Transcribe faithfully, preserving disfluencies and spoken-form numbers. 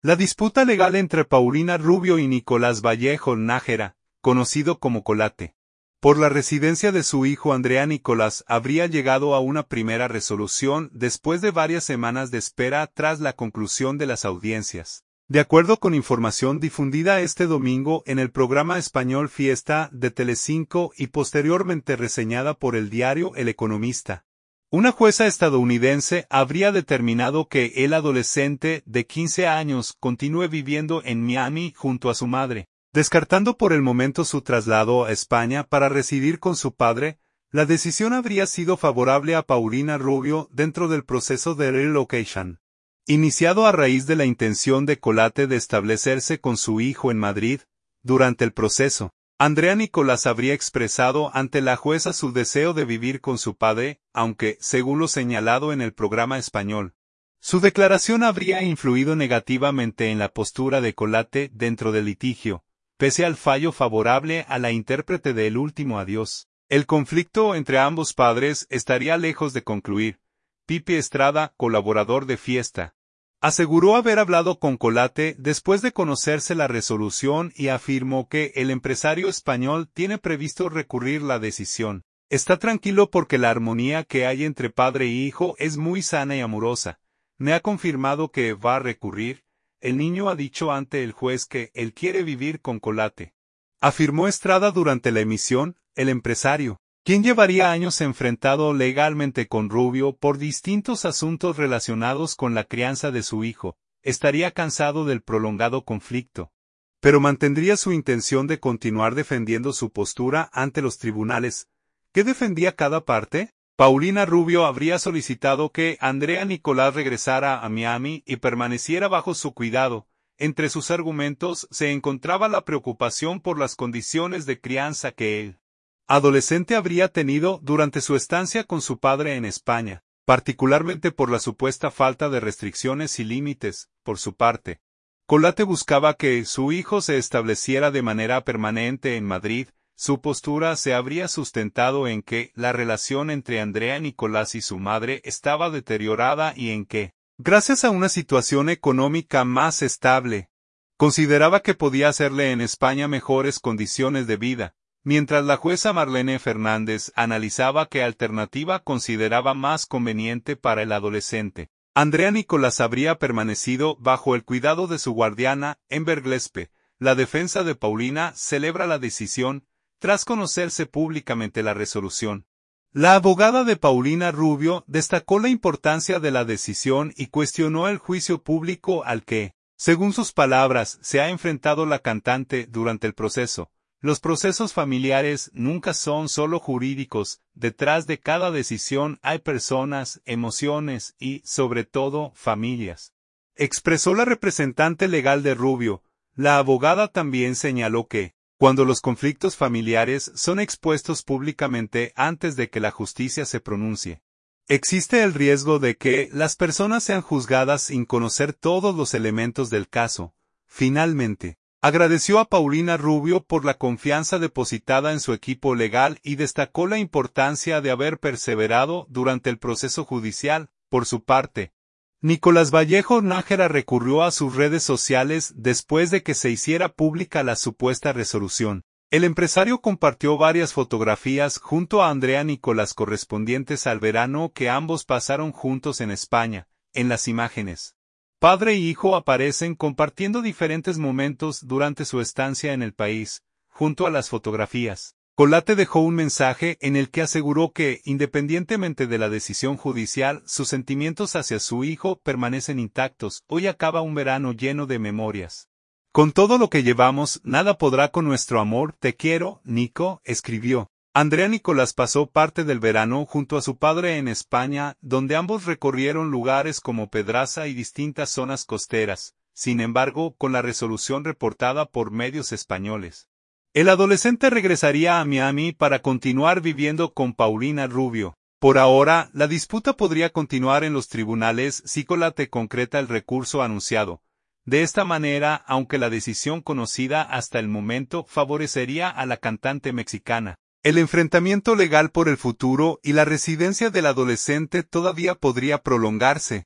La disputa legal entre Paulina Rubio y Nicolás Vallejo Nájera, conocido como Colate, por la residencia de su hijo Andrea Nicolás habría llegado a una primera resolución después de varias semanas de espera tras la conclusión de las audiencias. De acuerdo con información difundida este domingo en el programa español Fiesta de Telecinco y posteriormente reseñada por el diario El Economista, una jueza estadounidense habría determinado que el adolescente de quince años continúe viviendo en Miami junto a su madre, descartando por el momento su traslado a España para residir con su padre. La decisión habría sido favorable a Paulina Rubio dentro del proceso de relocation, iniciado a raíz de la intención de Colate de establecerse con su hijo en Madrid. Durante el proceso, Andrea Nicolás habría expresado ante la jueza su deseo de vivir con su padre, aunque, según lo señalado en el programa español, su declaración habría influido negativamente en la postura de Colate dentro del litigio, pese al fallo favorable a la intérprete de El último adiós. El conflicto entre ambos padres estaría lejos de concluir. Pipi Estrada, colaborador de Fiesta, aseguró haber hablado con Colate después de conocerse la resolución y afirmó que el empresario español tiene previsto recurrir la decisión. Está tranquilo porque la armonía que hay entre padre e hijo es muy sana y amorosa. Me ha confirmado que va a recurrir. El niño ha dicho ante el juez que él quiere vivir con Colate, afirmó Estrada durante la emisión. El empresario, quien llevaría años enfrentado legalmente con Rubio por distintos asuntos relacionados con la crianza de su hijo, estaría cansado del prolongado conflicto, pero mantendría su intención de continuar defendiendo su postura ante los tribunales. ¿Qué defendía cada parte? Paulina Rubio habría solicitado que Andrea Nicolás regresara a Miami y permaneciera bajo su cuidado. Entre sus argumentos se encontraba la preocupación por las condiciones de crianza que él, adolescente, habría tenido durante su estancia con su padre en España, particularmente por la supuesta falta de restricciones y límites. Por su parte, Colate buscaba que su hijo se estableciera de manera permanente en Madrid. Su postura se habría sustentado en que la relación entre Andrea Nicolás y su madre estaba deteriorada y en que, gracias a una situación económica más estable, consideraba que podía hacerle en España mejores condiciones de vida, mientras la jueza Marlene Fernández analizaba qué alternativa consideraba más conveniente para el adolescente. Andrea Nicolás habría permanecido bajo el cuidado de su guardiana, Enver Glespe. La defensa de Paulina celebra la decisión tras conocerse públicamente la resolución. La abogada de Paulina Rubio destacó la importancia de la decisión y cuestionó el juicio público al que, según sus palabras, se ha enfrentado la cantante durante el proceso. Los procesos familiares nunca son solo jurídicos, detrás de cada decisión hay personas, emociones y, sobre todo, familias, expresó la representante legal de Rubio. La abogada también señaló que, cuando los conflictos familiares son expuestos públicamente antes de que la justicia se pronuncie, existe el riesgo de que las personas sean juzgadas sin conocer todos los elementos del caso. Finalmente, agradeció a Paulina Rubio por la confianza depositada en su equipo legal y destacó la importancia de haber perseverado durante el proceso judicial. Por su parte, Nicolás Vallejo Nájera recurrió a sus redes sociales después de que se hiciera pública la supuesta resolución. El empresario compartió varias fotografías junto a Andrea Nicolás correspondientes al verano que ambos pasaron juntos en España. En las imágenes, padre e hijo aparecen compartiendo diferentes momentos durante su estancia en el país. Junto a las fotografías, Colate dejó un mensaje en el que aseguró que, independientemente de la decisión judicial, sus sentimientos hacia su hijo permanecen intactos. Hoy acaba un verano lleno de memorias. Con todo lo que llevamos, nada podrá con nuestro amor. Te quiero, Nico, escribió. Andrea Nicolás pasó parte del verano junto a su padre en España, donde ambos recorrieron lugares como Pedraza y distintas zonas costeras. Sin embargo, con la resolución reportada por medios españoles, el adolescente regresaría a Miami para continuar viviendo con Paulina Rubio. Por ahora, la disputa podría continuar en los tribunales si Colate concreta el recurso anunciado. De esta manera, aunque la decisión conocida hasta el momento favorecería a la cantante mexicana, el enfrentamiento legal por el futuro y la residencia del adolescente todavía podría prolongarse.